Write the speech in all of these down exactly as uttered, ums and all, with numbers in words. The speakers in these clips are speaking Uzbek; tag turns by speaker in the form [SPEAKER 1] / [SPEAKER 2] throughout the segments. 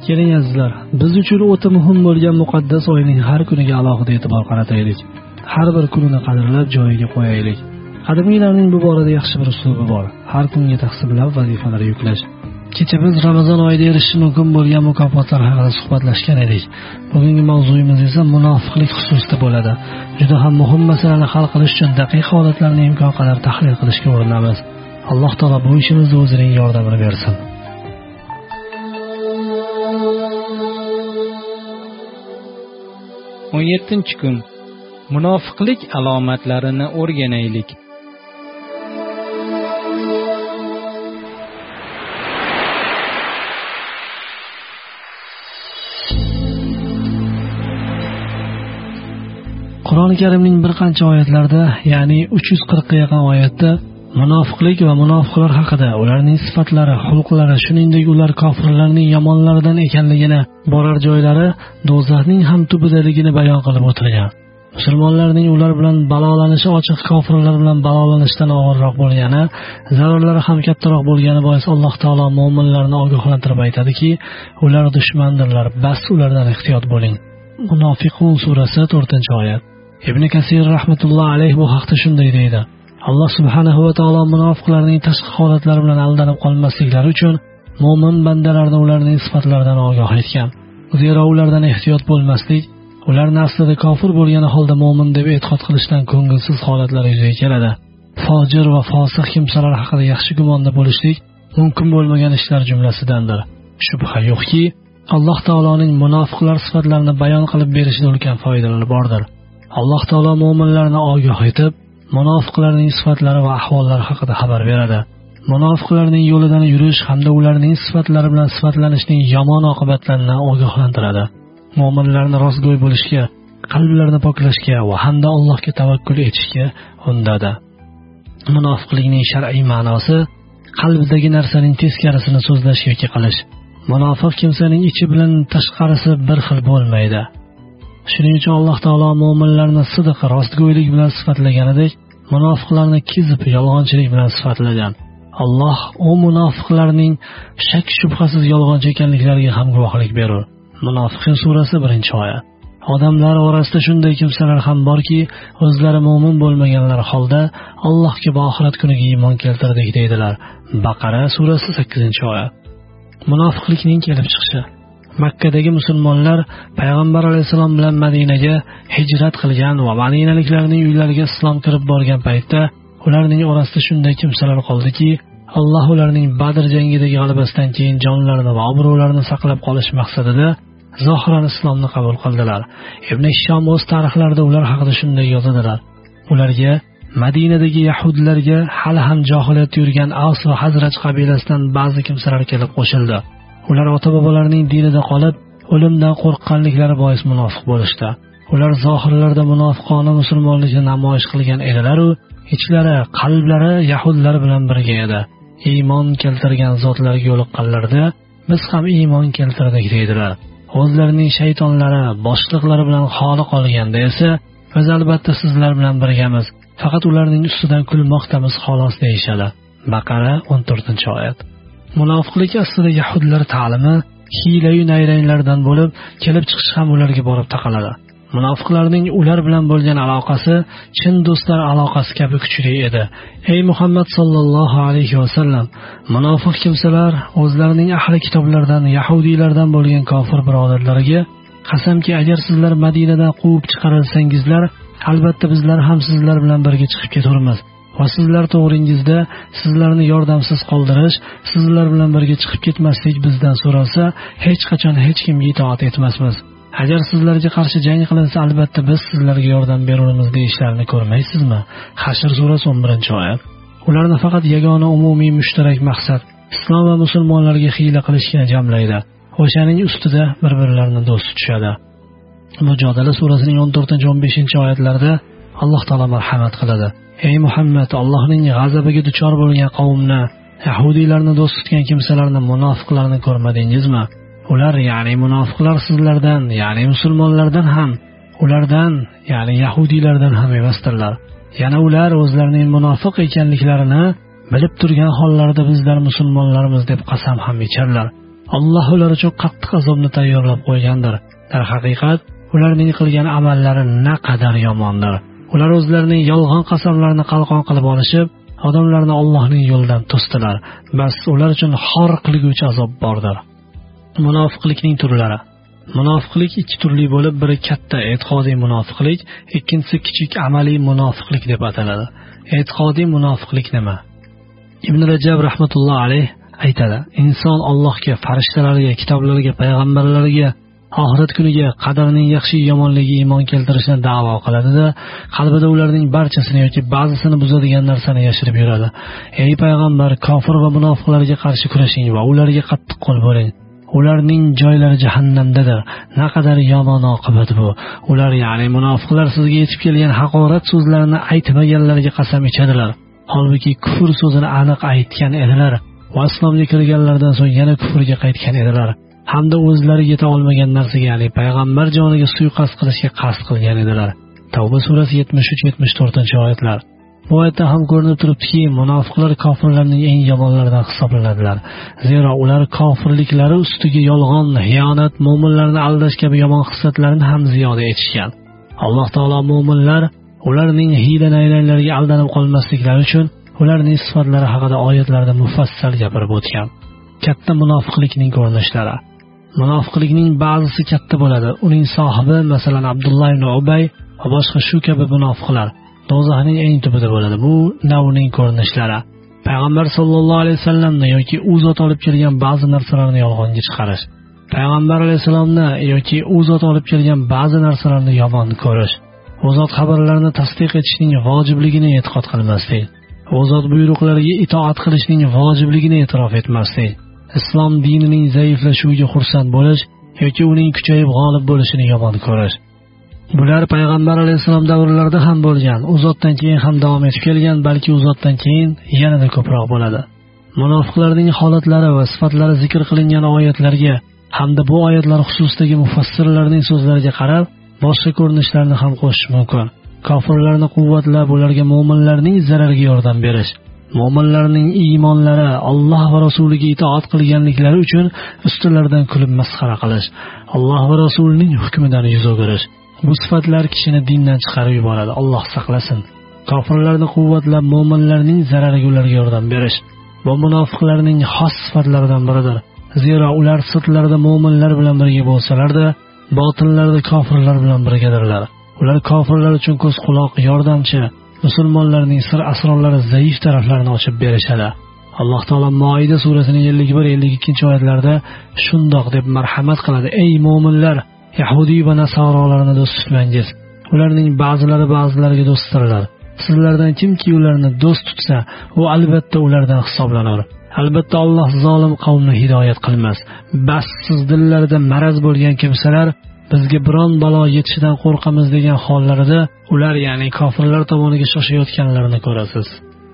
[SPEAKER 1] Keling azizlar, biz uchun o'ta muhim bo'lgan muqaddas oyning har kuniga alohida e'tibor qarataylik. Har bir kunini qadrlab joyiga qo'yaylik. Qadimiylarning bu borada yaxshi bir uslubi bor. Har kunga taqsimlab vazifalar yuklash. Kecha biz Ramazon oyida erishish mumkin bo'lgan mukofotlar haqida suhbatlashgan edik. Bugungi mavzuyimiz esa munofiqlik xususida bo'ladi. Juda ham muhim masalani hal qilish uchun daqiq holatlarni imkon qadar tahlil qilishga urinamiz. Alloh taolo bu ishimizda o'zining yordamini bersin.
[SPEAKER 2] o'n yettinchi kun. Munofiqlik alomatlarini o'rganaylik.
[SPEAKER 1] Qur'oni Karimning bir qancha oyatlarida, ya'ni uch yuz qirqqa yaqin oyatda munofiqlik va munofiqlar haqida, ularning sifatlari, xulqlari, shuningdek ular kofirlarning yomonlaridan ekanligini, borar joylari do'zaxning ham tubidaligini bayon qilib o'tilgan. Musulmonlarning ular bilan balolanishi ochiq kofirlar bilan balolanishdan og'irroq bo'lgani, zararlari ham kattaroq bo'lgani bois Alloh taolo mu'minlarni ogohlantirib aytadiki, ular dushmandirlar, bas ulardan ehtiyot bo'ling. Munofiqun surasi to'rtinchi oyat. Ibn Kasir rahmatullohi alayhi bu haqda shunday deydi: Alloh subhanahu va taolo munofiqlarning tashqi holatlari bilan aldanib qolmasliklari uchun mo'min bandalarni ularning sifatlaridan ogoh etgan. Zero ulardan ehtiyot bo'lmaslik, ularni aslida kofir bo'lgani holda mo'min deb e'tiqod qilishdan ko'ngilsiz holatlar yuzaga keladi. Fojir va fosiq kimsalar haqida yaxshi gumonda bo'lishlik mumkin bo'lmagan ishlar jumlasidandir. Shubha yo'qki, Alloh taoloning munofiqlar sifatlarini bayon qilib berishida ulkan foydalar bordir. Alloh taolo mo'minlarni ogoh etib, munofiqlarning sifatlari va ahvollari haqida xabar beradi. Munofiqlarning yo'lidan yurish hamda ularning sifatlari bilan sifatlanishning yomon oqibatlaridan ogohlantiradi. Mo'minlarni rostgo'y bo'lishga, qalblarini poklashga va hamda Allohga tavakkul etishga undadi. Munofiqlikning shar'iy ma'nosi qalbidagi narsaning teskarisini so'zlash yoki qilish. Munofiq kimsaning ichi bilan tashqarisi bir xil bo'lmaydi. Shuning uchun Alloh taolo mu'minlarni sidq, rostgo'ylik bilan sifatlaganidek, munofiqlarni kizib, yolg'onchilik bilan sifatlagan. Alloh o munofiqlarning shak shubhasiz yolg'onchi ekanliklariga ham guvohlik berur. Munofiqin surasi birinchi oyat. Odamlar orasida shunday kimsalar ham borki, o'zlari mo'min bo'lmaganlar holda Allohga va oxirat kuniga iymon keltirdik deydilar. Baqara surasi sakkizinchi oyat. Munofiqlikning kelib chiqishi. Makkadagi musulmonlar payg'ambar alayhisalom bilan Madinaga hijrat qilgan va madinaliklarning uylariga islom kirib borgan paytda ularning orasida shunday kimsalar qoldiki, Alloh ularning Badr jangidagi g'alabasidan keyin jonlarini va obro'larini saqlab qolish maqsadida zohiran islomni qabul qildilar. Ibn Hishom o'z tarixlarida ular haqida shunday yozadilar: ularga Madinadagi yahudlarga hali ham johiliyatda yurgan Aws va Hazraj qabilasidan ba'zi kimsalar kelib qo'shildi. Ular ota-bobolarining dinida qolib, o'limdan qo'rqqanliklari bois munofiq bo'lishdi. Ular zohirlarda munofiqona musulmonlikni namoyish qilgan edilar u ichlari, qalblari yahudlar bilan birga edi. Iymon keltirgan zotlarga yo'liqqanlarda biz ham iymon keltirdik deydilar. O'zlarining shaytonlari, boshliqlari bilan xoli qolganda esa biz albatta sizlar bilan birgamiz. Faqat ularning ustidan kulmoqdamiz xolos deyishadi. Baqara o'n to'rtinchi oyat. Munofiqlik aslida yahudlar ta'limi, hiyla-yu nayranglardan bo'lib, kelib chiqish ham ularga borib taqaladi. Munofiqlarning ular bilan bo'lgan aloqasi chin do'stlar aloqasi kabi kuchli edi. Ey Muhammad sallallohu alayhi va sallam, munofiq kimsalar o'zlarining ahli kitoblardan, yahudiylardan bo'lgan kofir birodarlariga qasamki, agar sizlar Madinadan quvib chiqarilsangizlar, albatta bizlar ham sizlar bilan birga chiqib keturmiz. Va sizlar to'g'ringizda sizlarni yordamsiz qoldirish, sizlar bilan birga chiqib ketmaslik bizdan so'ralsa, hech qachon hech kimga itoat etmasmiz. Agar sizlarga qarshi jang qilinsa, albatta biz sizlarga yordam beramiz deyishlarini ko'rmaysizmi? Hashr surasi o'n birinchi oyat. Ularni faqat yagona umumiy mushtarak maqsad islom va musulmonlarga hiyla qilishga jamlaydi. O'shaning ustida bir-birlarini do'st tutishadi. Mujodala surasining o'n to'rtinchi o'n beshinchi oyatlarida Alloh taolo marhamat qiladi. Ey Muhammad, Allohning g'azabiga duchor bo'lgan qavmni, yahudiylarni do'st tutgan kimsalarni, munofiqlarni ko'rmadingizmi? Ular, ya'ni munofiqlar sizlardan, ya'ni musulmonlardan ham, ulardan, ya'ni yahudiylardan ham emasdirlar. Yana ular o'zlarining munofiq ekanliklarini bilib turgan hollarda bizlar musulmonlarimiz deb qasam ham icharlar. Alloh ular uchun qattiq azobni tayyorlab qo'ygandir. Darhaqiqat, ularning qilgan amallari naqadar yomondir. Ular o'zlarining yolg'on qasamlarini qalqon qilib olishib, odamlarni Allohning yo'lidan to'sdilar. Bas ular uchun xor qilguvchi azob bordir. Munofiqlikning turlari. Munofiqlik ikki turli bo'lib, biri katta e'tiqodiy munofiqlik, ikkinchisi kichik amaliy munofiqlik deb ataladi. E'tiqodiy munofiqlik nima? Ibn Rajab rahmatulloh alayh aytadi: inson Allohga, farishtalarga, kitoblariga, payg'ambarlarga, oxirat kuniga, qadarning yaxshi yomonligiga iymon keltirishni da'vo qiladi-da, qalbida ularning barchasini yoki ba'zisini buzadigan narsani yashirib yuradi. Ey payg'ambar, kofir va munofiqlarga qarshi kurashing va ularga qattiq qo'l bo'ling. Ularning joylari jahannamdadir. Naqadar yomon oqibat bu. Ular, ya'ni munofiqlar, sizga yetib kelgan haqorat so'zlarini aytmaganlarga qasam ichadilar. Holbuki kufr so'zini aniq aytgan edilar va islomga kirganlardan so'ng yana kufrga qaytgan edilar. Hamda o'zlari yeta olmagan narsaga, ya'ni payg'ambar joniga suiqasd qilishga qasd qilgan edilar. Tavba surasi yetmish uch yetmish to'rtinchi oyatlar. Bu oyatda ham ko'rinib turibdiki, munofiqlar kofirlarning eng yomonlaridan hisoblanadilar. Zero ular kofirliklari ustiga yolg'on, xiyonat, mu'minlarni aldash kabi yomon xislatlarni ham ziyoda etishgan. Alloh taolo mu'minlar ularning hiyla-naylanlariga aldanib qolmasliklari uchun ularning sifatlari haqida oyatlarda mufassal gapirib o'tgan. Katta munofiqlikning ko'rinishlari. Munofiqlikning ba'zisi katta bo'ladi. Uning sohibi, masalan, Abdullah ibn Ubay va boshqa shu kabi munofiqlar do'zaxning eng tubida bo'ladi. Bu navning ko'rinishlari. Payg'ambar sollallohu alayhi vasallamni yoki u zot olib kelgan ba'zi narsalarni yolg'onga chiqarish, payg'ambar alayhisalomni yoki u zot olib kelgan ba'zi narsalarni yomon ko'rish, u zot xabarlarini tasdiq etishning vojibligini e'tiqod qilmaslik, u zot buyruqlariga itoat qilishning vojibligini e'tirof etmaslik, islom dinining zaiflashuviga xursand bo'lish yoki uning kuchayib g'olib bo'lishini yomon ko'rish. Bular payg'ambar alayhisalom davrlarida ham bo'lgan, u zotdan keyin ham davom etib kelgan, balki u zotdan keyin yanada ko'proq bo'ladi. Munofiqlarning holatlari va sifatlari zikr qilingan oyatlarga hamda bu oyatlar xususidagi mufassirlarning so'zlariga qarab, boshqa ko'rinishlarni ham qo'shish mumkin. Kofirlarni quvvatlab, ularga mu'minlarning zarariga yordam berish, mu'minlarning iymonlari, Alloh va rasuliga itoat qilganliklari uchun ustilaridan kulib masxara qilish, Alloh va rasulining hukmidan yuz o'girish. Bu sifatlar kishini dindan chiqarib yuboradi. Alloh saqlasin. Kofirlarni quvvatlab, mu'minlarning zarariga ularga yordam berish bu munofiqlarning xos sifatlaridan biridir. Zero ular sirtlarida mu'minlar bilan birga bo'lsalar-da, botinlarda kofirlar bilan birgadirlar. Ular kofirlar uchun ko'z quloq, yordamchi, musulmonlarning sir asrorlari, zaif taraflarini ochib berishadi. Alloh taolo Moida surasining ellik bir ellik ikkinchi oyatlarida shundoq deb marhamat qiladi: ey mu'minlar, Yahudiy va nasorolarni do'st tutmangiz. Ularning ba'zilari ba'zilariga do'stdirlar. Sizlardan kimki ularni do'st tutsa, u albatta ulardan hisoblanur. Albatta Alloh zolim qavmni hidoyat qilmas. Bas siz dillarida maraz bo'lgan kimsalar bizga biron balo yetishidan qo'rqamiz degan hollarida ular, ya'ni kofirlar tomoniga shoshayotganlarini ko'rasiz.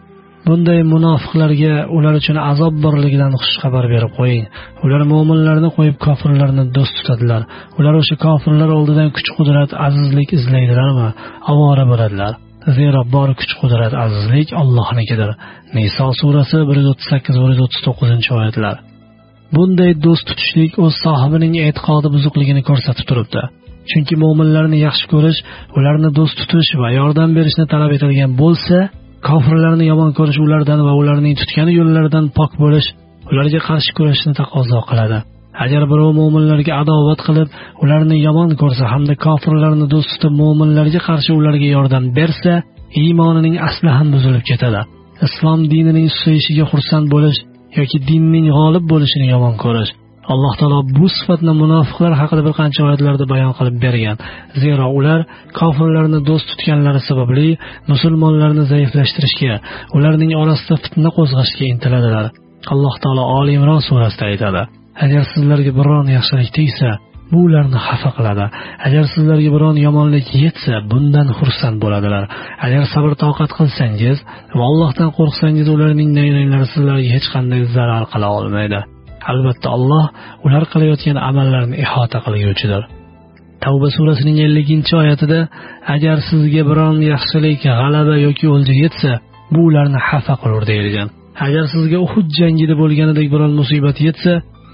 [SPEAKER 1] Bunday munofiqlarga ular uchun azob borligidan xush xabar berib qo'ying. Ular mu'minlarni qo'yib kofirlarni do'st tutadilar. Ular o'sha kofirlar oldidan kuch-qudrat, azizlik izlaydilarmi? Avora bo'ladilar. Zero bor kuch-qudrat, azizlik Allohnikidir. Niso surasi bir yuz o'ttiz sakkiz va bir yuz o'ttiz to'qqizinchi oyatlar. Bunday do'st tutishlik o'z sohibining e'tiqodi buzuqligini ko'rsatib turibdi. Chunki mu'minlarni yaxshi ko'rish, ularni do'st tutish va yordam berishni talab etilgan bo'lsa, kofirlarni yomon ko'rish, ulardan va ularning tutgan yo'llaridan pok bo'lish, ularga qarshi kurashishni taqozo qiladi. Agar birov mu'minlarga adovat qilib, ularni yomon ko'rsa hamda kofirlarni do'st tutib, mu'minlarga qarshi ularga yordam bersa, iymonining asli ham buzilib ketadi. Islom dinining susayishiga xursand bo'lish yoki dinning g'olib bo'lishini yomon ko'rish. Alloh taolo bu sifatni munofiqlar haqida bir qancha oyatlarda bayon qilib bergan. Zero ular kofirlarni do'st tutganlari sababli musulmonlarni zaiflashtirishga, ularning orasida fitna qo'zg'ashga intiladilar. Alloh taolo Oli Imron surasida aytadi: agar sizlarga biron yaxshilik tegsa, bu ularni xafa qiladi. Agar sizlarga biron yomonlik yetsa, bundan xursand bo'ladilar. Agar sabr toqat qilsangiz va Allohdan qo'rqsangiz, ularning nayranglari sizlarga hech qanday zarar qila olmaydi. Albatta Alloh ular qilayotgan amallarni ihota qiluvchidir. Tavba surasining elliginchi oyatida agar sizga biron yaxshilik, g'alaba yoki o'lja yetsa, bu ularni xafa qilur deyilgan. Agar sizga Uhud jangida bo'lganidek biron musibat yetsa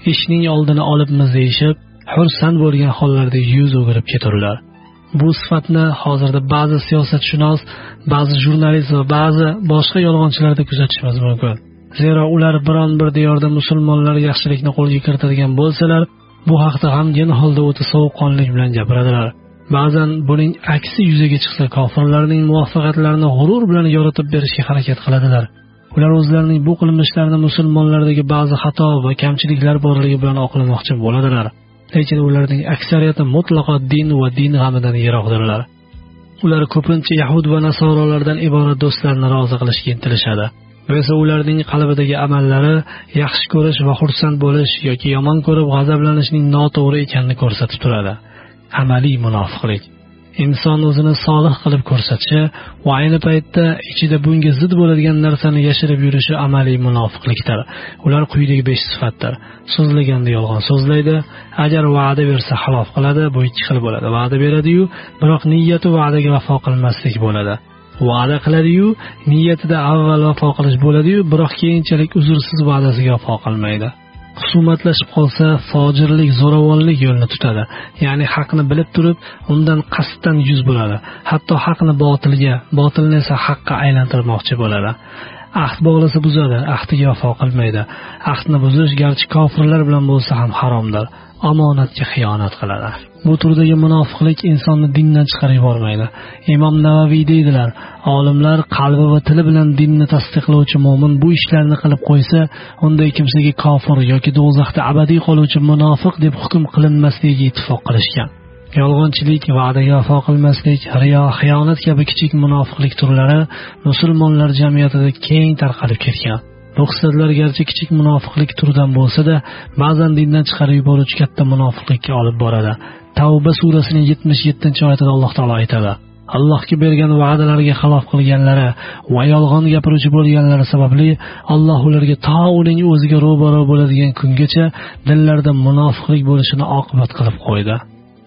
[SPEAKER 1] ishning oldini olibmiz deyishib, xursand bo'lgan hollarda yuz o'girib keturlar. Bu sifatni hozirda ba'zi siyosatshunos, ba'zi jurnalist va ba'zi boshqa yolg'onchilarda kuzatishimiz mumkin. Zero ular biron bir diyorda musulmonlar yaxshilikni qo'lga kiritadigan bo'lsalar, bu haqda g'amgin holda o'ta sovuqqonlik bilan gapiradilar. Ba'zan buning aksi yuzaga chiqsa, kofirlarning muvaffaqiyatlarini g'urur bilan yoritib berishga harakat qiladilar. Ular o'zlarining bu qilmishlarini musulmonlardagi ba'zi xato va kamchiliklar borligi bilan oqlamoqchi bo'ladilar. Lekin ularning aksariyati mutlaqo din va din g'amidan yiroqdirlar. Ular ko'pincha yahud va nasorolardan iborat do'stlarni rozi qilishga intilishadi. Bu esa ularning qalbidagi amallari yaxshi ko'rish va xursand bo'lish yoki yomon ko'rib g'azablanishning noto'g'ri ekanini ko'rsatib turadi. Amaliy munofiqlik. Inson o'zini solih qilib ko'rsatishi va ayni paytda ichida bunga zid bo'ladigan narsani yashirib yurishi amaliy munofiqlikdir. Ular quyidagi besh sifatdir. So'zlaganda yolg'on so'zlaydi, agar va'da bersa xilof qiladi, bu ikki xil bo'ladi. Va'da beradi-yu, biroq niyati va'daga vafo qilmaslik bo'ladi. Va'da qiladi-yu, niyatida avval vafo qilish bo'ladi-yu, biroq keyinchalik uzrsiz va'dasiga vafo qilmaydi. Husumatlashib qolsa, fojirlik, zo'ravonlik yo'lini tutadi. Ya'ni haqni bilib turib, undan qasddan yuz bo'ladi. Hatto haqni botilga, botilni esa haqqa aylantirmoqchi bo'ladi. Ahd bog'lasa buzadi, ahdiga vafo qilmaydi. Ahdni buzish garchi kofirlar bilan bo'lsa ham haromdir. Omonatga xiyonat qiladi. Bu turdagi munofiqlik insonni dindan chiqarib yubormaydi. Imom Navaviy deydilar, olimlar qalbi va tili bilan dinni tasdiqlovchi mo'min bu ishlarni qilib qo'ysa, unday kimsaga kofir yoki do'zaxda abadiy qoluvchi munofiq deb hukm qilinmasligiga ittifoq qilishgan. Yolg'onchilik, va'daga vafo qilmaslik, riyo, xiyonat kabi kichik munofiqlik turlari musulmonlar jamiyatida keng tarqalib ketgan. Bu xislatlar garchi kichik munofiqlik turidan bo'lsa-da, ba'zan dindan chiqarib yuboruvchi katta munofiqlikka olib boradi. Tavba surasining yetmish yettinchi oyatida Alloh taolo aytadi: Allohga bergan va'dalariga xilof qilganlari va yolg'on gapiruvchi bo'lganlari sababli Alloh ularga to uning o'ziga ro'baro bo'ladigan kungacha dillarida munofiqlik bo'lishini oqibat qilib qo'ydi.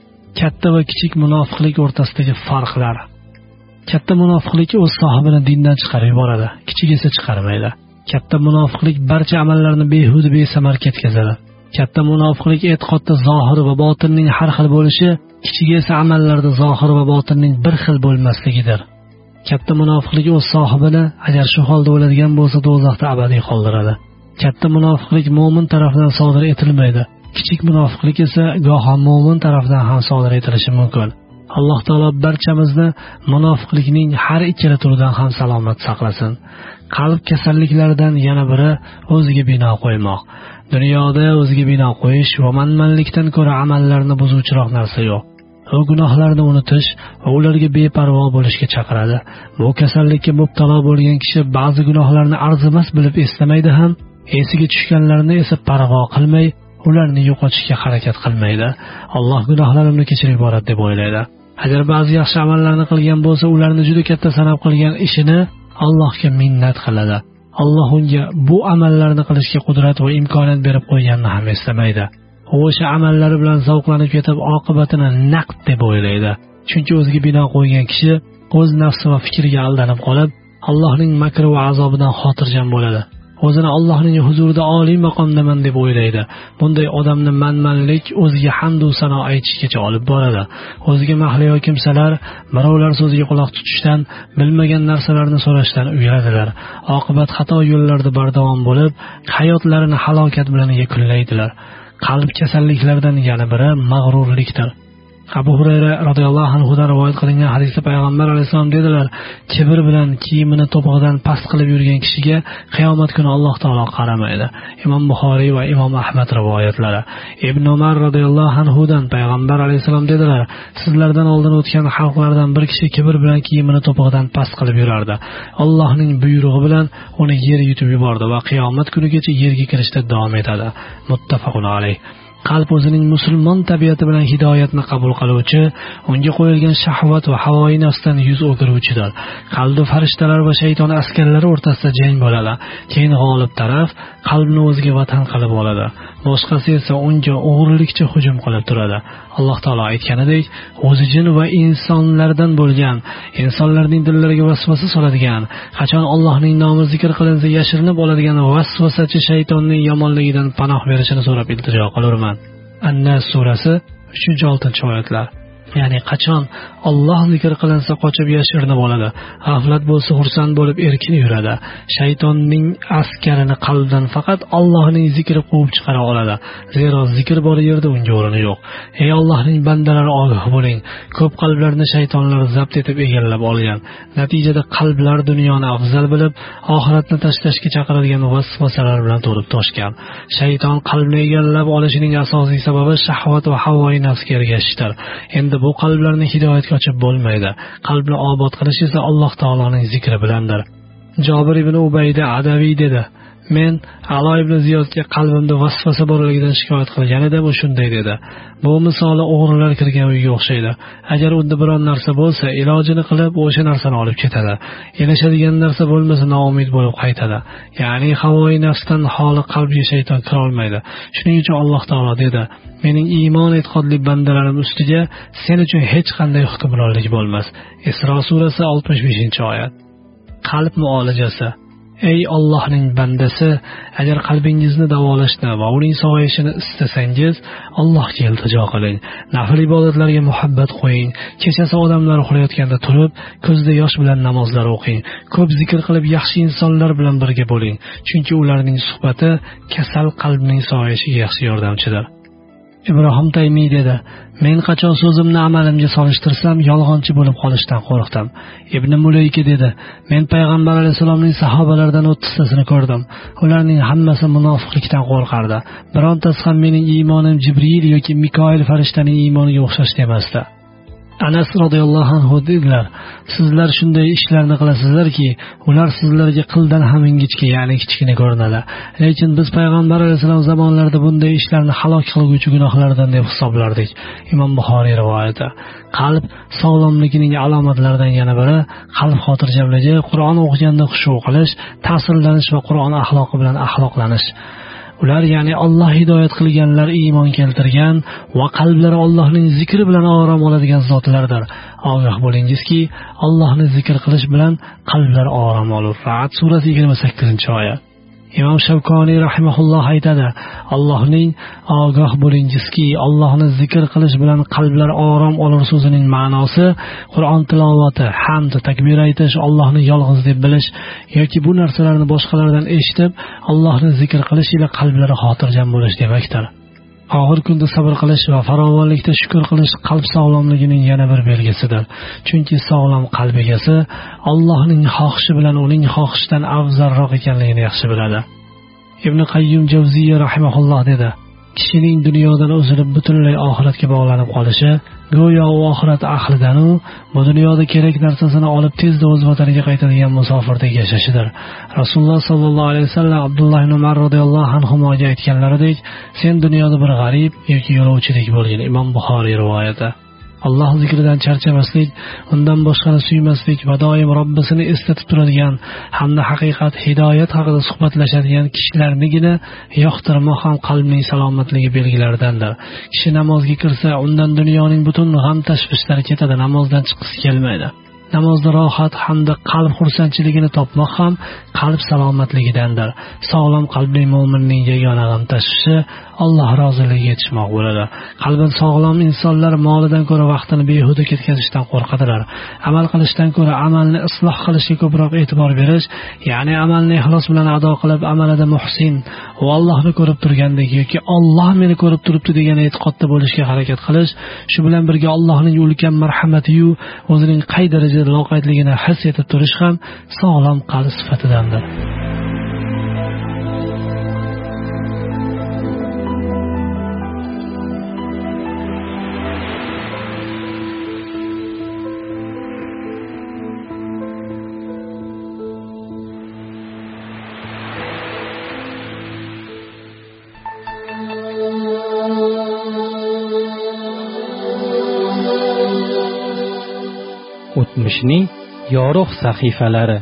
[SPEAKER 1] Katta va kichik munofiqlik o'rtasidagi farqlar. Katta munofiqlik o'z sohibini dindan chiqarib yuboradi, kichik esa chiqarmaydi. Katta munofiqlik barcha amallarni behuda besamar ketkazadi. Katta munofiqlik e'tiqodda zohir va botinning har xil bo'lishi, kichigi esa amallarda zohir va botinning bir xil bo'lmasligidir. Katta munofiqlik o'z sohibini agar shu holda o'ladigan bo'lsa do'zaxda abadiy qoldiradi. Katta munofiqlik mo'min tomonidan sodir etilmaydi. Kichik munofiqlik esa goho mo'min tomonidan ham sodir etilishi mumkin. Alloh taolo barchamizni munofiqlikning har ikkala turidan ham salomat saqlasin. Qalb kasalliklaridan yana biri o'ziga bino qo'ymoq. Dunyoda o'ziga bino qo'yish va manmanlikdan ko'ra amallarni buzuvchiroq narsa yo'q. U gunohlarni unutish va ularga beparvo bo'lishga chaqiradi. Bu kasallikka mubtalo bo'lgan kishi ba'zi gunohlarni arzimas bilib eslamaydi ham, esiga tushganlarni esa parvo qilmay, ularni yo'qotishga harakat qilmaydi. Alloh gunohlarimni kechirib yuboradi deb o'ylaydi. Agar ba'zi yaxshi amallarni qilgan bo'lsa, ularni juda katta sanab qilgan ishini Allohga minnat qiladi. Alloh unga bu amallarni qilishga qudrat va imkoniyat berib qo'yganini ham eslamaydi. U o'sha amallari bilan zavqlanib ketib, oqibatini naqd deb o'ylaydi. Chunki o'ziga bino qo'ygan kishi o'z nafsi va fikriga aldanib qolib, Allohning makri va azobidan xotirjam bo'ladi. O'zini Allohning huzurida oliy maqomdaman deb o'ylaydi. Bunday odamni manmanlik o'ziga hamd va sano aytishgacha olib boradi. O'ziga mahliyo kimsalar birovlar so'ziga quloq tutishdan, bilmagan narsalarni so'rashdan uyaladilar. Oqibat xato yo'llarda bardavom bo'lib, hayotlarini halokat bilan yakunlaydilar. Qalb kasalliklaridan yana biri mag'rurlikdir. Abu Hurayra radhiyallohu anhu dan rivoyat qilingan hadisda payg'ambar alayhisalom dedilar: kibr bilan kiyimini to'pig'idan past qilib yurgan kishiga qiyomat kuni Alloh taolo qaramaydi. Imom Buxoriy va Imom Ahmad rivoyatlari. Ibn Umar radhiyallohu anhu dan payg'ambar alayhisalom dedilar: sizlardan oldin o'tgan xalqlardan bir kishi kibr bilan kiyimini to'pig'idan past qilib yurardi. Allohning buyrug'i bilan uni yer yutib yubordi va qiyomat kunigacha yerga kirishda davom etadi. Muttafaqun alayh. Qalb o'zining musulmon tabiati bilan hidoyatni qabul qiluvchi, unga qo'yilgan shahvat va havoyi nafsdan yuz o'giruvchidir. Qalbda farishtalar va shayton askarlari o'rtasida jang bo'ladi. Keyin g'olib taraf qalbni o'ziga vatan qilib oladi. boshqasi esa unga o'g'rilikcha hujum qilib turadi. Alloh taolo aytganidek, o'zi jin va insonlardan bo'lgan, insonlarning dillariga vasvasa soladigan, qachon Allohning nomi zikr qilinsa yashirinib oladigan vasvasachi shaytonning yomonligidan panoh berishini so'rab iltijo qilurman. An-Nas surasi uchinchi oltinchi oyatlar. Ya'ni qachon Alloh zikr qilinsa qochib yashirinib oladi, g'aflat bo'lsa xursand bo'lib erkin yuradi. Shaytonning askarini qalbdan faqat Allohning zikri quvib chiqara oladi. Zero zikr bor yerda unga o'rni yo'q. Ey Allohning bandalari, ogoh bo'ling. Ko'p qalblarni shaytonlar zabt etib egallab olgan. Natijada qalblar dunyoni afzal bilib, oxiratni tashlashga chaqiradigan vasvasalar bilan to'lib toshgan. Shayton qalbni egallab olishining asosiy sababi shahvat va havoyi nafsga ergashishdir. Endi bu qalblarni hidoyatga ochib bo'lmaydi. Qalbni obod qilish esa Alloh taoloning zikri bilandir. Jobir ibn Ubayda Adaviy dedi: Men Alo ibn Ziyodga qalbimda vasvasa borligidan shikoyat qilgan edim, u shunday dedi: Bu misoli o'g'rilar kirgan uyga o'xshaydi. Agar unda biron narsa bo'lsa, ilojini qilib o'sha narsani olib ketadi. Elashadigan narsa bo'lmasa, noumid bo'lib qaytadi. Ya'ni havoyi nafsdan xoli qalbga shayton kira olmaydi. Shuning uchun Alloh taolo dedi: Mening iymon e'tiqodli bandalarim ustiga sen uchun hech qanday hukmronlik bo'lmas. Isro surasi oltmish beshinchi oyat. Qalb muolajasi. Ey Allohning bandasi, agar qalbingizni davolashni va uning sog'ayishini istasangiz, Allohga iltijo qiling. Nafl ibodatlarga muhabbat qo'ying. Kechasi odamlar uxlayotganda turib, ko'zda yosh bilan namozlar o'qing. Ko'p zikr qilib, yaxshi insonlar bilan birga bo'ling, chunki ularning suhbati kasal qalbning sog'ayishiga yaxshi yordamchidir. Ibrohim Taymiy dedi: Men qachon so'zimni amalimga solishtirsam, yolg'onchi bo'lib qolishdan qo'rqdim. Ibn Mulayka dedi: Men payg'ambar alayhisolamning sahobalaridan o'ttiztasini ko'rdim. Ularning hammasi munofiqlikdan qo'rqardi. Birontasi ham mening iymonim Jibril yoki Mikoil farishtaning iymoniga o'xshash emasdi. Anas radhiyallohu anhu dedilar: Sizlar shunday ishlarni qilasizlarki, ular sizlarga qildan ham ingichka, ya'ni kichkina ko'rinadi. Lekin biz payg'ambar alayhisalom zamonlarida bunday ishlarni halok qiluvchi gunohlardan deb hisoblardik. Imom Buxoriy rivoyati. Qalb sog'lomligining alomatlaridan yana biri qalb xotirjamligi, Qur'on o'qiganda xushu qilish, ta'sirlanish va Qur'on axloqi bilan axloqlanish. Ular ya'ni Alloh hidoyat qilganlar iymon keltirgan va qalblari Allohning zikri bilan orom oladigan zotlardir. Ogoh bo'lingizki, Allohni zikr qilish bilan qalblar orom olur. Ra'd surasi yigirma sakkizinchi oyat. Imom Shavkoniy rahimahulloh aytadi: Allohning ogoh bo'lingizki, Allohni zikr qilish bilan qalblar orom olur so'zining ma'nosi Qur'on tilovati, hamd, takbir aytish, Allohni yolg'iz deb bilish yoki bu narsalarni boshqalardan eshitib Allohni zikr qilish ila qalblari xotirjam bo'lish demakdir. Og'ir kunda sabr qilish va farovonlikda shukr qilish qalb sog'lomligining yana bir belgisidir. Chunki sog'lom qalb egasi Allohning xohishi bilan uning xohishidan afzalroq ekanligini yaxshi biladi. Ibn Qayyim Javziyya rahimahulloh dedi: Kishining dunyodan o'zilib butunlay oxiratga bog'lanib qolishi go'yo u oxirat ahlidan u bu dunyoda kerak narsasini olib tezda o'z vataniga qaytadigan musofirdek yashashidir. Rasululloh sallallohu alayhi vasallam Abdulloh ibn Umar radhiyallohu anhuga aytganlaridek, sen dunyoda bir g'arib yoki yo'lovchidek bo'lgin. Imom Buxoriy rivoyati. Alloh zikridan charchamaslik, undan boshqani suymaslik va doim Robbisini eslatib turadigan hamda haqiqat, hidoyat haqida suhbatlashadigan kishilarnigina yoqtirmoq ham qalbning salomatligi belgilaridandir. Kishi namozga kirsa, undan dunyoning butun g'am tashvishlari ketadi, namozdan chiqisi kelmaydi. Namozda rohat hamda qalb xursandchiligini topmoq ham qalb salomatligidandir. Sog'lom qalbli mo'minning yagona g'am tashvishi Alloh roziligiga yetishmoq bo'ladi. Qalbi sog'lom insonlar molidan ko'ra vaqtini behuda ketkazishdan qo'rqadilar. Amal qilishdan ko'ra amalni isloh qilishga ko'proq e'tibor berish, ya'ni amalni ixlos bilan ado qilib, amalida muhsin va Allohni ko'rib turgandek yoki Alloh meni ko'rib turibdi degan e'tiqodda bo'lishga harakat qilish, shu bilan birga Allohning ulkan marhamati-yu o'zining qay darajada loqaydligini his etib turish ham sog'lom qalb sifatidandir.
[SPEAKER 2] O'tmishning yorug' sahifalari.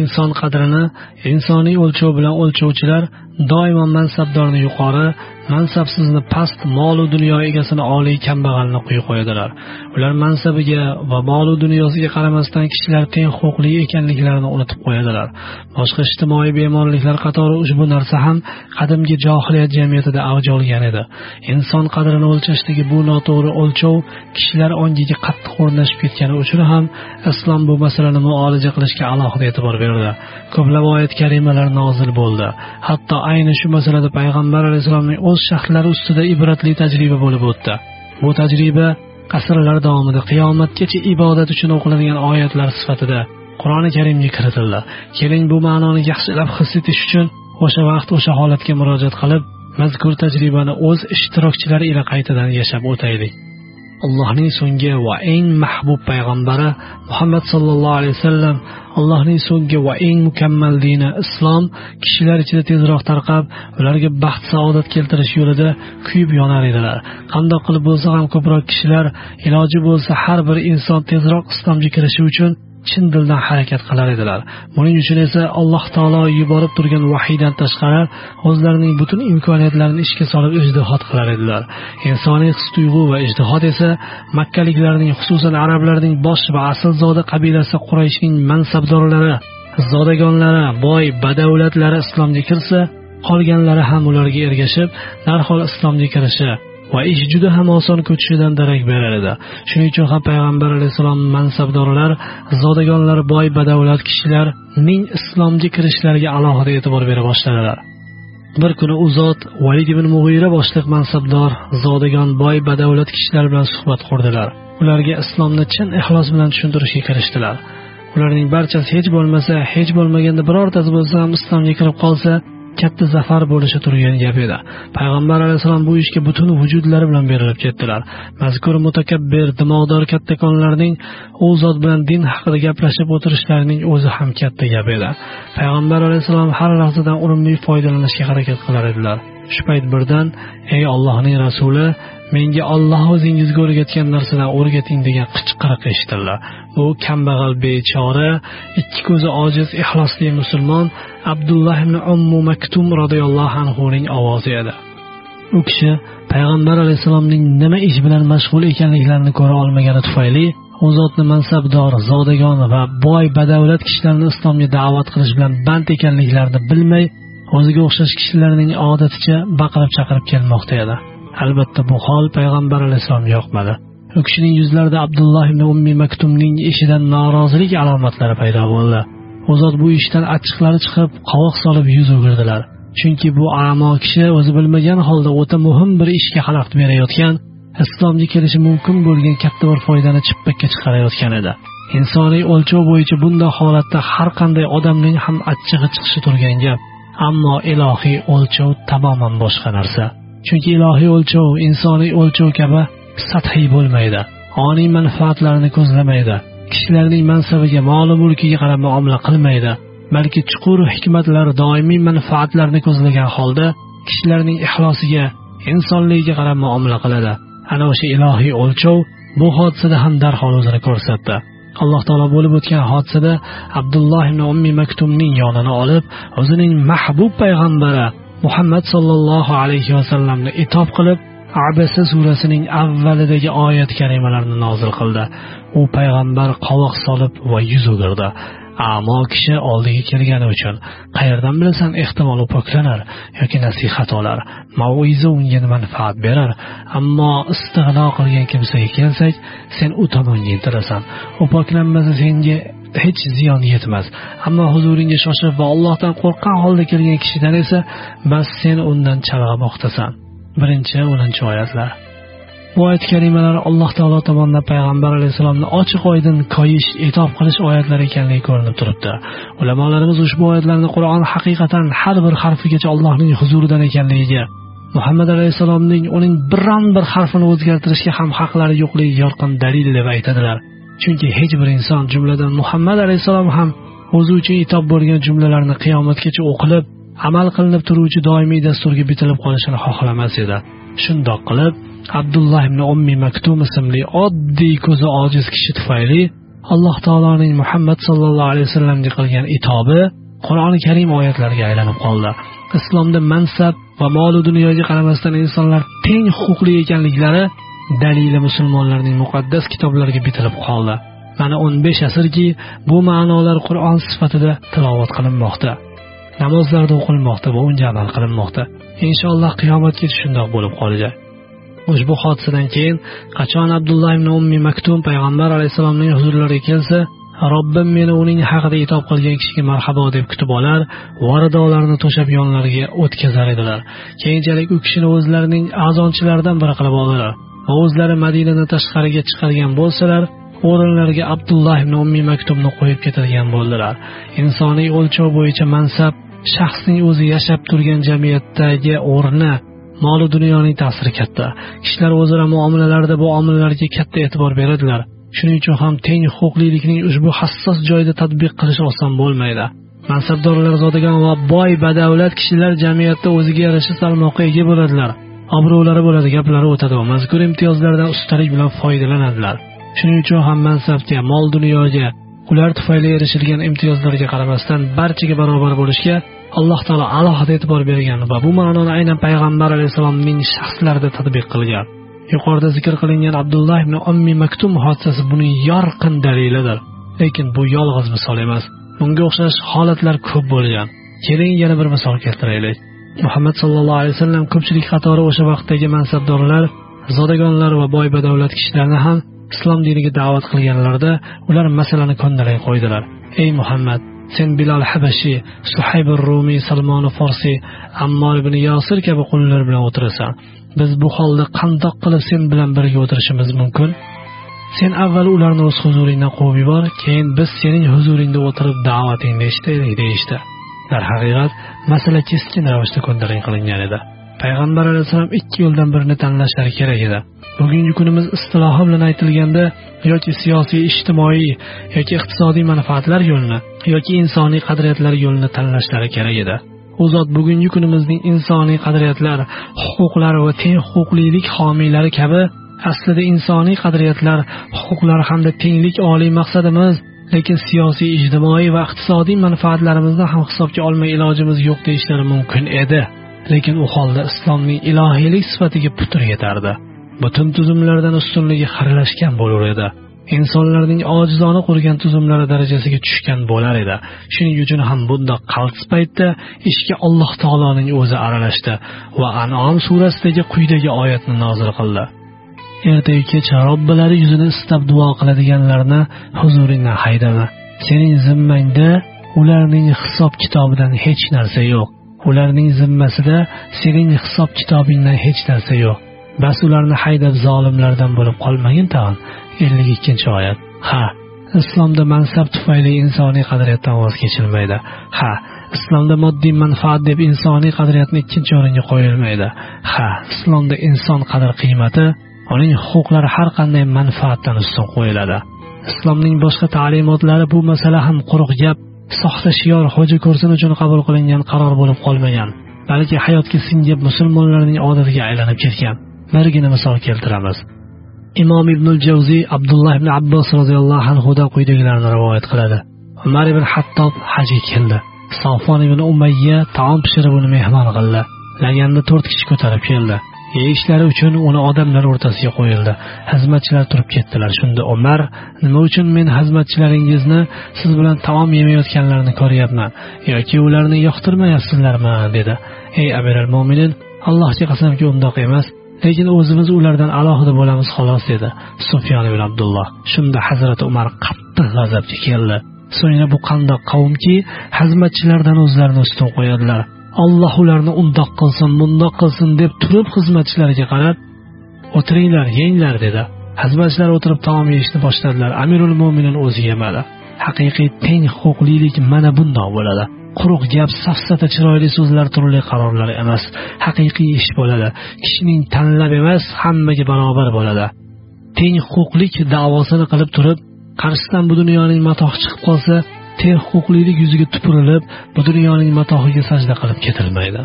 [SPEAKER 1] inson qadrini insoniy o'lchov bilan o'lchovchilar doimo mansabdorni yuqori, mansabsizni past, mol va dunyo egasini oliy, kambag'alni quyi qo'yadilar. Ular mansabiga va mol va dunyosiga qaramasdan kishilar teng huquqli ekanliklarini unutib qo'yadilar. Boshqa ijtimoiy bemorliklar qatori ushbu narsa ham qadimgi johiliyat jamiyatida avj olgan edi. Inson qadrini o'lchashdagi bu noto'g'ri o'lchov kishilar ongiga qattiq o'rnashib ketgani uchun ham islom bu masalani muolaja qilishga alohida e'tibor berdi. Ko'plab oyat karimalar nozil bo'ldi. Hatto ayni shu masalada payg'ambar alayhisolamning o'z shaxslari ustida ibratli tajriba bo'lib o'tdi. Bu tajriba asrlar davomida qiyomatgacha ibodat uchun o'qiladigan oyatlar sifatida Qur'oni Karimga kiritildi. Keling bu ma'noni yaxshilab his etish uchun o'sha vaqt o'sha holatga murojaat qilib, mazkur tajribani o'z ishtirokchilari ila qaytadan yashab o'taylik. Allohning so'nggi va eng mahbub payg'ambari Muhammad sallallohu alayhi vasallam, Allohning so'nggi va eng mukammal dini islom kishilar ichida tezroq tarqab, ularga baxt saodat keltirish yo'lida kuyib yonar edilar. Qandoq qilib bo'lsa ham ko'proq kishilar iloji bo'lsa har bir inson tezroq islomga kirishi uchun chin dildan harakat qilar edilar. Buning uchun esa Alloh taolo yuborib turgan vahiydan tashqari o'zlarining butun imkoniyatlarini ishga solib ijtihod qilar edilar. Insoniy his-tuyg'u va ijtihod esa makkaliklarning, xususan arablarning bosh va aslzoda qabilasi Qurayshning mansabdorlari, zodagonlari, boy badavlatlari islomga kirsa, qolganlari ham ularga ergashib, darhol islomga kirishi va ish juda ham oson ko'chishidan darak berar edi. Shuning uchun ham payg'ambar alayhisalom mansabdorlar, zodagonlar, boy badavlat kishilarning islomga kirishlariga alohida e'tibor bera boshladilar. Bir kuni u zot Valid ibn Mughira boshliq mansabdor, zodagon, boy badavlat kishilar bilan suhbat qurdilar. Ularga islomni chin ixlos bilan tushuntirishga kirishdilar. Ularning barchasi hech bo'lmasa, hech bo'lmaganda birortasi bo'lsa ham islomga kirib qolsa, katta zafar bo'lishi turgan gap edi. Payg'ambar alayhisalom bu ishga butun vujudlari bilan berilib ketdilar. Mazkur mutakabbir, dimog'dor kattakonlarning u zot bilan din haqida gaplashib o'tirishlarining o'zi ham katta gap edi. Payg'ambar alayhisalom har lahzadan unumli foydalanishga harakat qilar edilar. Shu payt birdan: "Ey Allohning rasuli, menga Alloh o'zingizga o'rgatgan narsadan o'rgating" degan qichqiriq eshitildi. Bu kambag'al, bechora, ikki ko'zi ojiz, ixlosli musulmon Abdullah ibn Ummu Maktum radhiyallohu anhu ning ovozi edi. U kishi payg'ambar alayhisalomning nima ish bilan mashg'ul ekanliklarini ko'ra olmagani tufayli u zotni mansabdor, zodagon va boy badavlat kishilarni islomga da'vat qilish bilan band ekanliklarini bilmay, o'ziga o'xshash kishilarning odaticha baqirib chaqirib kelmoqda edi. Albatta bu hol payg'ambar alayhisalomga yoqmadi. U kishining yuzlarida Abdullah ibn Ummi Maktumning ishidan norozilik alomatlari paydo bo'ldi. U zot bu ishdan achchiqlari chiqib, qovoq solib yuz o'girdilar. Chunki bu a'mo kishi o'zi bilmagan holda o'ta muhim bir ishga xalaqit berayotgan, islomga kelishi mumkin bo'lgan katta bir foydani chippakka chiqarayotgan edi. Insoniy o'lchov bo'yicha bunday holatda har qanday odamning ham achchig'i chiqishi turgan gap. Ammo ilohiy o'lchov tamoman boshqa narsa. Chunki ilohiy o'lchov insoniy o'lchov kabi sathiy bo'lmaydi. Oniy manfaatlarni ko'zlamaydi. Kishilarning mansabiga, mol-mulkiga qarab muomala qilmaydi. Balki chuqur hikmatlar, doimiy manfaatlarni ko'zlagan holda kishilarning ixlosiga, insonligiga qarab muomala qiladi. Ana o'sha ilohiy o'lchov bu hodisada ham darhol o'zini ko'rsatdi. Alloh taolo bo'lib o'tgan hodisada Abdullah ibn Ummi Maktumning yonini olib, o'zining mahbub payg'ambari Muhammad sallallohu alayhi vasallamni itob qilib, Abasa surasining avvalidagi oyat karimalarni nozil qildi. U payg'ambar qovoq solib va yuz o'girdi. Ammo kishi oldiga kelgani uchun qayerdan bilasan, ehtimol u poklanar yoki nasihat olar, mau'iza unga manfaat berar. Ammo istig'no qilgan kimsaga kelsak, sen u tomonga intilasan. U poklanmasa senga hech ziyon yetmas. Ammo huzuringga shoshib va Allohdan qo'rqqan holda kelgan kishidan esa bas sen undan chalg'amoqdasan. Birinchi o'ninchi oyatlar. Bu oyat karimalar Alloh taolo tomonidan payg'ambar alayhisolamni ochiq oydin koyish, itob qilish oyatlari ekanligi ko'rinib turibdi. Ulamolarimiz ushbu oyatlarni Qur'on haqiqatan har bir harfigacha Allohning huzuridan ekanligiga, Muhammad alayhisolamning uning biron bir harfini o'zgartirishga ham haqlari yo'qligi yorqin dalil deb aytadilar. Chunki hech bir inson, jumladan Muhammad alayhisolam ham o'zi uchun itob bo'lgan jumlalarni qiyomatgacha o'qilib, amal qilinib turuvchi doimiy dasturga bitilib qolishini xohlamas edi. Shundoq qilib Abdullah ibn Ummi Maktum ismli oddiy ko'zi ojiz kishi tufayli alloh taoloning Muhammad sallallohu alayhi vasallamga qilgan itobi Qur'oni Karim oyatlariga aylanib qoldi. Islomda mansab va mol dunyoga qaramasdan insonlar teng huquqli ekanliklari dalili musulmonlarning muqaddas kitoblariga bitilib qoldi. Mana o'n besh asrki bu ma'nolar Qur'on sifatida tilovat qilinmoqda. Namozlarda o'qilmoqda va unga amal qilinmoqda. Inshaalloh qiyomatgacha shunday bo'lib qolajak. Ushbu hodisadan keyin qachon Abdulloh ibn Ummi Maktum payg'ambar alayhisolamning huzurlariga kelsa, Robbim meni uning haqida itob qilgan kishiga marhabo deb kutib olar, varidolarni to'shab yonlariga o'tkazar edilar. Keyinchalik u kishini o'zlarining a'zonchilaridan biri qilib oldilar va o'zlari Madinadan tashqariga chiqargan bo'lsalar, o'rinlariga Abdulloh ibn Ummi Maktumni qo'yib ketadigan bo'ldilar. Insoniy o'lchov bo'yicha mansab shaxsning o'zi yashab turgan jamiyatdagi o'rni, mol dunyoning ta'siri katta. Kishilar o'zaro muomalalarda bu omillarga katta e'tibor beradilar. Shuning uchun ham teng huquqlilikning ushbu hassos joyida tatbiq qilish oson bo'lmaydi. Mansabdorlar, zodagon va boy badavlat kishilar jamiyatda o'ziga yarasha salmoqqa ega bo'ladilar. Obro'lari bo'ladi, gaplari o'tadi va mazkur imtiyozlardan ustalik bilan foydalanadilar. Shuning uchun ham mansabga, mol dunyoga, ular tufayli erishilgan imtiyozlarga qaramasdan barchaga barobar bo'lishga Alloh taolo alohida e'tibor bergan va bu ma'noni aynan payg'ambar alayhisolamning shaxslarida tatbiq qilgan. Yuqorida zikr qilingan Abdulloh ibn Ummi Maktum hodisasi buning yorqin dalilidir. Lekin bu yolg'iz misol emas. Bunga o'xshash holatlar ko'p bo'lgan. Keling yana bir misol keltiraylik. Muhammad sallallohu alayhi vasallam ko'pchilik qatori o'sha vaqtdagi mansabdorlar, zodagonlar va boy badavlat kishilarni ham islom diniga da'vat qilganlarida ular masalani ko'ndalang qo'ydilar. Ey Muhammad, sen Bilal Habashi, Suhayb ar-Rumi, Salmon Farsi, Ammor ibn Yosir kabi qullar bilan o'tirasan. Biz bu holda qandoq qilib sen bilan birga o'tirishimiz mumkin? Sen avval ularni o'z huzuringdan quvib yubor, keyin biz sening huzuringda o'tirib da'vatingni eshitaylik deyishdi. Dar haqiqat masala keskin ravishda ko'ndalang qilingan edi. Payg'ambar alayhisalom ikki yo'ldan birini tanlashlari kerak edi. Bugungi kunimiz istilohi bilan aytilganda yoki siyosiy, ijtimoiy yoki iqtisodiy manfaatlar yo'lini yoki insoniy qadriyatlar yo'lini tanlashlari kerak edi. U zot bugungi kunimizning insoniy qadriyatlar, huquqlar va teng huquqlilik homiylari kabi aslida insoniy qadriyatlar, huquqlar hamda tenglik oliy maqsadimiz, lekin siyosiy, ijtimoiy va iqtisodiy manfaatlarimizni ham hisobga olmay ilojimiz yo'q deyishlari mumkin edi. Lekin u holda islomning ilohiylik sifatiga putur yetardi. Butun tuzumlardan ustunligi xiralashgan bo'lar edi. Insonlarning ojizona qurgan tuzumlari darajasiga tushgan bo'lar edi. Shuning uchun ham bunda qaltis paytda ishga Alloh taoloning o'zi aralashdi va An'om surasidagi quyidagi oyatni nozil qildi. Ertaga kech Robbilari yuzini istab duo qiladiganlarni huzuringdan haydama. Sening zimmangda ularning hisob kitobidan hech narsa yo'q. Ularning zimmasida sening hisob kitobingdan hech narsa yo'q. Bas ularni haydab zolimlardan bo'lib qolmagin tag'in. ellik ikkinchi oyat. Ha, islomda mansab tufayli insoniy qadriyatdan voz kechilmaydi. Ha, islomda moddiy manfaat deb insoniy qadriyatni ikkinchi o'ringa qo'yilmaydi. Ha, islomda inson qadr-qiymati, uning huquqlari har qanday manfaatdan ustun qo'yiladi. Islomning boshqa ta'limotlari bu masala ham quruq gap, soxta shior, xo'ja ko'rsin uchun qabul qilingan qaror bo'lib qolmagan, balki hayotga singib musulmonlarning odatiga aylanib ketgan. Birgina misol keltiramiz. Imom Ibnul Javziy Abdulloh ibn Abbos roziyallohu anhu dan quyidagilarni rivoyat qiladi. Umar ibn Hattob hajga keldi. Safon ibn Umayya taom pishirib uni mehmon qildi. Laganda to'rt kishi ko'tarib keldi. Yeyishlari uchun uni odamlar o'rtasiga qo'yildi. Xizmatchilar turib ketdilar. Shunda Umar, nima uchun men xizmatchilaringizni siz bilan taom yemayotganlarini ko'ryapman yoki ularni yoqtirmayapsizlarmi dedi. Ey Amirul Mo'minin, Allohga qasamki undoq emas, lekin o'zimiz ulardan alohida bo'lamiz xolos dedi Sufyon ibn Abdulloh. Shunda Hazrat Umar qattiq g'azabga keldi. So'ngra bu qandoq qavmki xizmatchilardan o'zlarini ustun qo'yadilar. Alloh ularni undoq qilsin, bundoq qilsin deb turib xizmatchilariga qarab, "O'tiringlar, yenglar" dedi. Xizmatchilar o'tirib taom yeyishni boshladilar. Amirul Mo'minin o'zi yemadi. Haqiqiy teng huquqlilik mana bundoq bo'ladi. Quruq gap, safsata, chiroyli so'zlar, turli qarorlar emas, haqiqiy ish bo'ladi. Kishining tanlab emas, hammaga barobar bo'ladi. Teng huquqlik da'vosini qilib turib, qarshisidan bu dunyoning matohi chiqib qolsa, teng huquqlilik yuziga tupurilib, bu dunyoning matohiga sajda qilib ketilmaydi.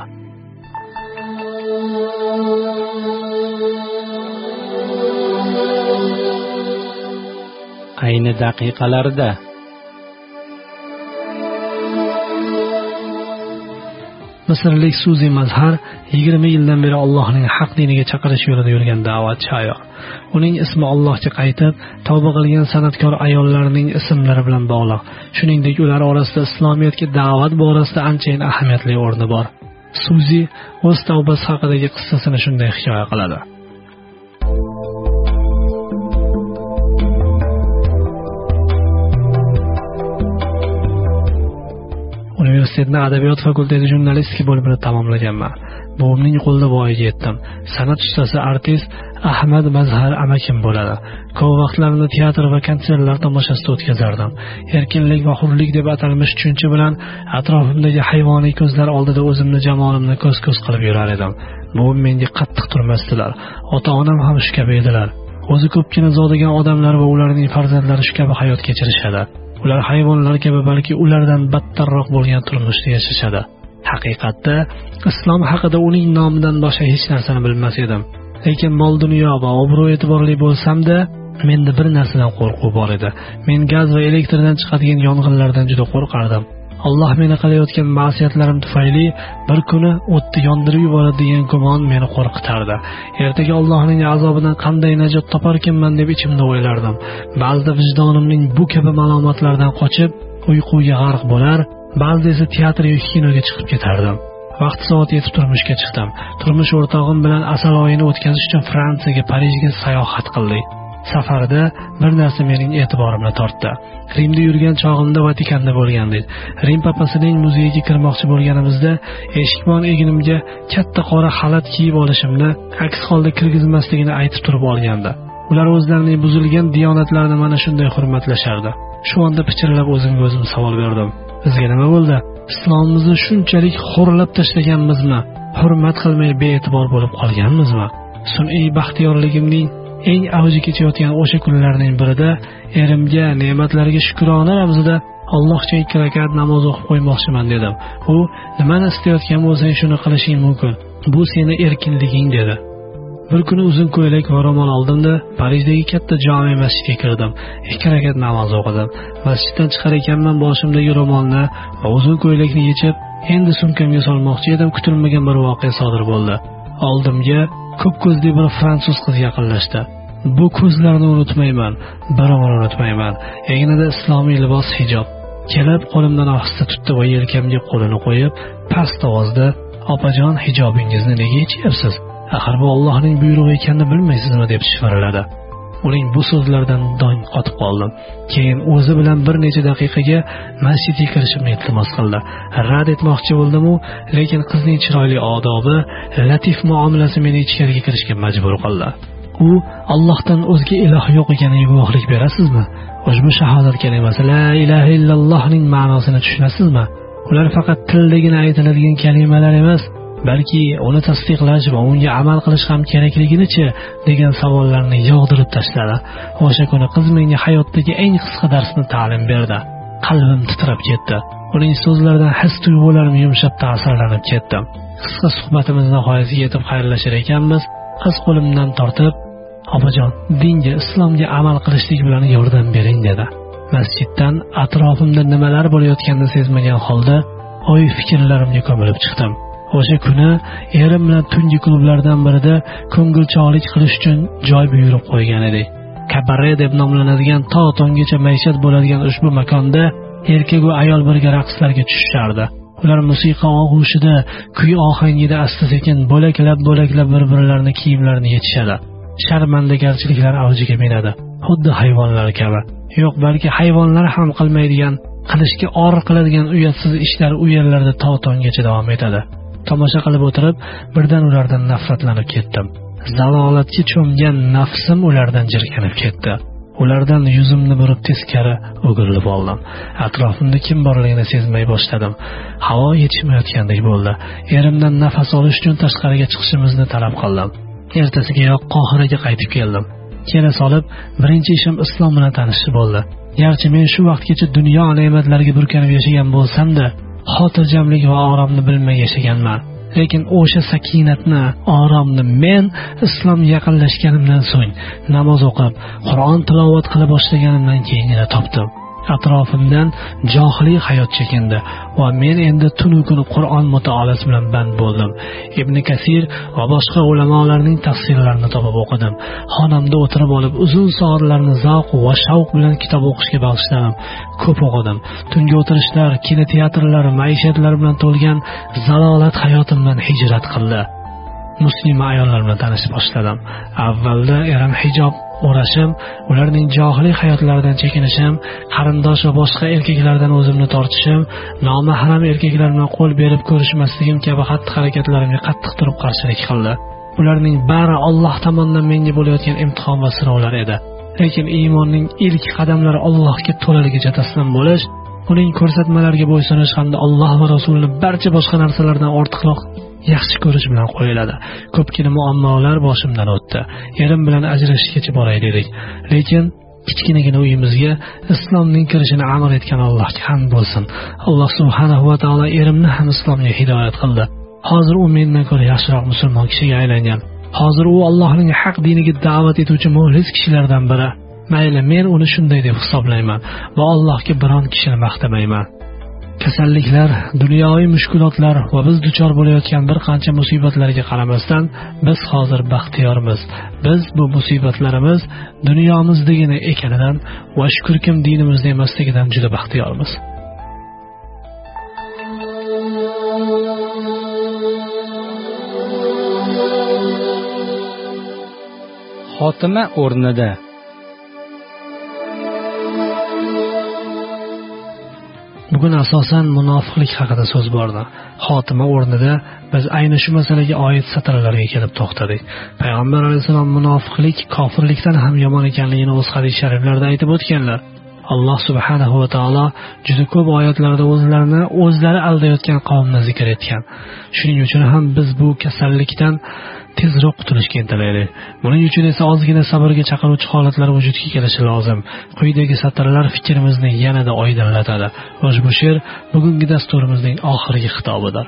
[SPEAKER 2] ayni daqiqalarda.
[SPEAKER 1] Misrlik Suzi Mazhar yigirma yildan beri Allohning haq diniga chaqirish yo'lida yurgan da'vatchi ayol. Uning ismi Allohga qaytib, tavba qilgan san'atkor ayollarning ismlari bilan bog'liq. Shuningdek, ular orasida islomiyatga da'vat borasida anchayin ahamiyatli o'rni bor. Suzi o'z tavbasi haqidagi qissasini shunday hikoya qiladi. Universitetni adabiyot fakulteti jurnalistika bo'limini tamomlaganman. Buvimning qo'lida voyaga yetdim. San'at ustasi artist Ahmad Mazhar amakim bo'ladi. Ko'p vaqtlarimni teatr va konsertlar tomoshasida o'tkazardim. Erkinlik va hurlik deb atalmish tushuncha bilan atrofimdagi hayvoniy ko'zlar oldida o'zimni jamolimni ko'z-ko'z qilib yurar edim. Buvim menga qattiq turmasdilar. Ota-onam ham shu kabi edilar. O'zi ko'pgina zodigan odamlar va ularning farzandlari shu kabi hayot kechirishadi. Ular hayvonlar kabi balki ulardan battarroq bo'lgan turmushda yashashadi. Haqiqatda islom haqida uning nomidan boshqa hech narsani bilmas edim. Lekin mol dunyo va obro' e'tiborli bo'lsam-da, menda bir narsadan qo'rquv bor edi. Men gaz va elektrdan chiqadigan yong'inlardan juda qo'rqardim. Alloh meni qilayotgan ma'siyatlarim tufayli bir kuni o'tni yondirib yuboradi degan gumon meni qo'rqitardi. Ertaga Allohning azobidan qanday najot toparkanman deb ichimda o'ylardim. Ba'zida vijdonimning bu kabi malomatlardan qochib uyquga g'arq bo'lar, ba'zida esa teatr yoki kinoga chiqib ketardim. Vaqt soat yetib turmushga chiqdim. Turmush o'rtog'im bilan asal oyini o'tkazish uchun Fransiyaga, Parijga sayohat qildik. Safarda bir narsa mening e'tiborimni tortdi. Rimda yurgan chog'imda Vatikanda bo'lgandik. Rim papasining muzeyiga kirmoqchi bo'lganimizda eshikbon eginimga katta qora xalat kiyib olishimni, aks holda kirgizmasligini aytib turib olgandi. Ular o'zlarining buzilgan diyonatlarini mana shunday hurmatlashardi. Shu onda pichirlab o'zimga o'zim savol berdim. Bizga nima bo'ldi? Islomimizni shunchalik xo'rlab tashlaganmizmi? Hurmat qilmay bee'tibor bo'lib qolganmizmi? Sun'iy baxtiyorligimning eng avji kechayotgan o'sha kunlarning birida erimga ne'matlarga shukrona ramzida Allohcha ikki rakat namoz o'qib qo'ymoqchiman dedim. U nimani istayotgan bo'lsang shuni qilishing mumkin. Bu seni erkinliging dedi. Bir kuni uzun ko'ylak va ro'mol oldim-da, Parijdagi katta jome masjidga kirdim. ikki rakat namoz o'qidim. Masjiddan chiqar ekanman, boshimdagi ro'molni va uzun ko'ylakni yechib, endi sumkamga solmoqchi edim, kutilmagan bir voqea sodir bo'ldi. Oldimga ko'p ko'zli bir fransuz qiz yaqinlashdi. Bu ko'zlarni unutmayman, biromni unutmayman. Egnida islomiy libos hijob. Kelib qo'limdan ohista tutdi va yelkamga qo'lini qo'yib, past ovozda: "Opajon, hijobingizni nega yechyapsiz? Axir bu Allohning buyrug'i ekanini bilmaysizmi?" deb shivirladi. Uning bu so'zlaridan dong qotib qoldim. Keyin o'zi bilan bir necha daqiqaga masjidga kirishimni iltimos qildi. Rad etmoqchi bo'ldim-u, lekin qizning chiroyli odobi, latif muomalasi meni ichkariga kirishga majbur qildi. U Allohdan o'zga iloh yo'q ekaniga guvohlik berasizmi? Ushbu shahodat kalimasi la ilaha illallohning ma'nosini tushunasizmi? Ular faqat tildagina aytiladigan kalimalar emas, balki uni tasdiqlash va unga amal qilish ham kerakligini-chi degan savollarni yog'dirib tashladi. O'sha kuni qiz menga hayotdagi eng qisqa darsni ta'lim berdi. Qalbim titrab ketdi. Uning so'zlaridan his-tuyg'ularim yumshab ta'sirlanib ketdim. Qisqa suhbatimiz nihoyasiga yetib xayrlashar ekanmiz, qiz qo'limdan tortib: "Opajon, dinga, islomga amal qilishlik bilan yordam bering" dedi. Masjiddan atrofimda nimalar bo'layotganini sezmagan holda o'y fikrlarimga ko'milib chiqdim. O'sha kuni erim bilan tungi klublardan birida ko'ngilcholik qilish uchun joy buyurib qo'ygan edik. Kabare deb nomlanadigan to tongacha maishat bo'ladigan ushbu makonda erkak va ayol birga raqslarga tushishardi. Ular musiqa og'ushida, kuy ohangida asta-sekin bo'laklab-bo'laklab bir-birlarining kiyimlarini yechishadi. Sharmandagarchiliklar avjiga minadi, xuddi hayvonlar kabi. Yo'q, balki hayvonlar ham qilmaydigan, qilishga or qiladigan uyatsiz ishlar u yerlarda to tongacha davom etadi. Tomosha qilib o'tirib, birdan ulardan nafratlanib ketdim. Zalolatga cho'mgan nafsim ulardan jirkanib ketdi. Ulardan yuzimni burib teskari o'girilib oldim. Atrofimda kim borligini sezmay boshladim. Havo yetishmayotgandek bo'ldi. Erimdan nafas olish uchun tashqariga chiqishimizni talab qildim. Ertasigayoq Qohiraga qaytib keldim. Kela solib, birinchi ishim islom bilan tanishish bo'ldi. Garchi men shu vaqtgacha dunyo ne'matlariga burkanib yashagan bo'lsam-da, xotirjamlik va oromni bilmay yashaganman. lekin o'sha sakinatni, oromni men islomga yaqinlashganimdan so'ng namoz o'qib, Qur'on tilovat qila boshlaganimdan keyingina topdim. Atrofimdan johiliy hayot chekindi va men endi tunu kun Qur'on mutolaasi bilan band bo'ldim. Ibn Kasir va boshqa ulamolarning tafsirlarini topib o'qidim. Xonamda o'tirib olib uzun soatlarni zavq va shavq bilan kitob o'qishga bag'ishladim. Ko'p o'qidim. Tungi o'tirishlar, kinoteatrlar, maishatlar bilan to'lgan zalolat hayotimdan hijrat qildi. Muslima ayollar bilan tanishib boshladim. Avvalda erim hijob o'rashim, ularning johiliy hayotlaridan chekinishim, qarindosh va boshqa erkaklardan o'zimni tortishim, nomahram erkaklar bilan qo'l berib ko'rishmasligim kabi xatti harakatlarimga qattiq turib qarshilik qildi. Ularning bari Alloh tomonidan menga bo'layotgan imtihon va sinovlar edi. Lekin iymonning ilk qadamlari Allohga to'laligicha taslim bo'lish, uning ko'rsatmalariga bo'ysunish hamda Alloh va Rasulini barcha boshqa narsalardan ortiqroq yaxshi ko'rish bilan qo'yiladi. Ko'pgina muammolar boshimdan o'tdi. Erim bilan ajrashishgacha boray dedik. Lekin kichkinagina uyimizga islomning kirishini amr etgan Allohga hamd bo'lsin. Alloh subhanahu va taolo erimni ham islomga hidoyat qildi. Hozir u mendan ko'ra yaxshiroq musulmon kishiga aylangan. Hozir u Allohning haq diniga da'vat etuvchi muxlis kishilardan biri. Mayli, men uni shunday deb hisoblayman va Allohga biron kishini maqtamayman. Kasalliklar, dunyoviy mushkulotlar va biz duchor bo'layotgan bir qancha musibatlarga qaramasdan biz hozir baxtiyormiz. Biz bu musibatlarimiz dunyomizdagina ekanidan va shukrkim dinimizda emasligidan juda baxtiyormiz.
[SPEAKER 2] Xotima o'rnida.
[SPEAKER 1] Bugun asosan munofiqlik haqida so'z bordi. Xotima o'rnida biz ayni shu masalaga oid satrlarga kelib to'xtadik. Payg'ambar alayhisalom munofiqlik kofirlikdan ham yomon ekanligini o'z hadis shariflarida aytib o'tganlar. Alloh subhanahu va taolo juda ko'p oyatlarda o'zlarini o'zlari aldayotgan qavmni zikr etgan. Shuning uchun ham biz bu kasallikdan tezroq qutulishga intilaylik. Buning uchun esa ozgina sabrga chaqiruvchi holatlar vujudga kelishi lozim. Quyidagi satrlar fikrimizni yanada oydinlatadi. Ushbu she'r bugungi dasturimizning oxirgi xitobidir.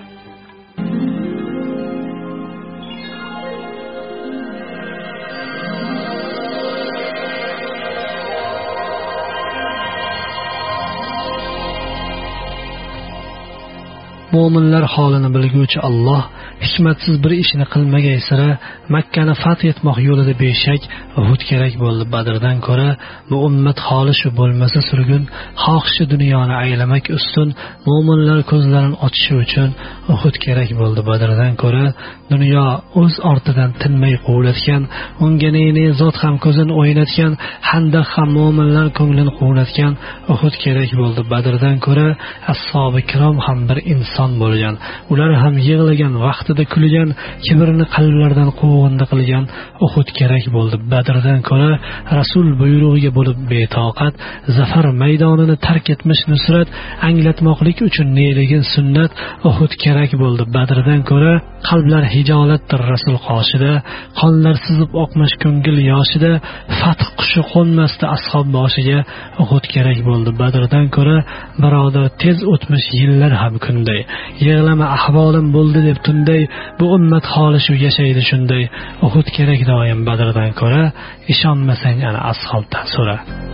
[SPEAKER 1] Mo'minlar holini bilguvchi Alloh hikmatsiz bir ishni qilmagay sira Makkani fath etmoq yo'lida beshak Uhud kerak bo'ldi Badrdan ko'ra bu ummat holi shu bo'lmasa surgun xohishi dunyoni aylamak ustun mo'minlar ko'zlarini ochishi uchun Uhud kerak bo'ldi Badrdan ko'ra dunyo o'z ortidan tinmay quvlatgan unga ne zot ham ko'zini o'ynatgan Handaq ham mo'minlar ko'nglini quvlatgan Uhud kerak bo'ldi Badrdan ko'ra ashabi kirom ham bir inson bo'lgan ular ham yig'lagan vaqtida kulgan kibrni qalblardan quvg'indi qilgan Uhud kerak bo'ldi Badrdan ko'ra Rasul buyrug'iga bo'lib betoqat zafar maydonini tark etmish nusrat anglatmoqlik uchun neligin sunnat Uhud kerak bo'ldi Badrdan ko'ra qalblar hijolatdir Rasul qoshida qonlar sizib oqmash ko'ngil yoshida fath qushi qo'nmasdi ashob boshiga Uhud kerak bo'ldi Badrdan ko'ra birodar tez o'tmish yillar ham kunday yig'lama ahvolim bo'ldi deb tunday bu ummat holi shu yashaydi shunday Uhud kerak doim Badrdan ko'ra ishonmasang ana ashobdan so'ra.